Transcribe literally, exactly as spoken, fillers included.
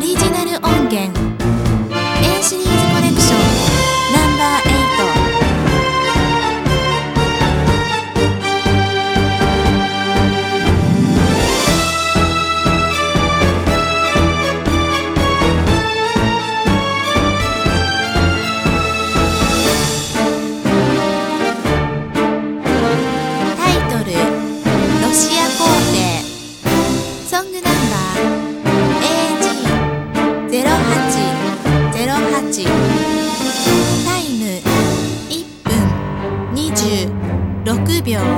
リジナル音源 A シリーズコレクションナンバーエイト。タイトルロシア皇帝。ソングナンバー エージーゼロはちゼロはち。タイムいっぷんにじゅうろくびょう。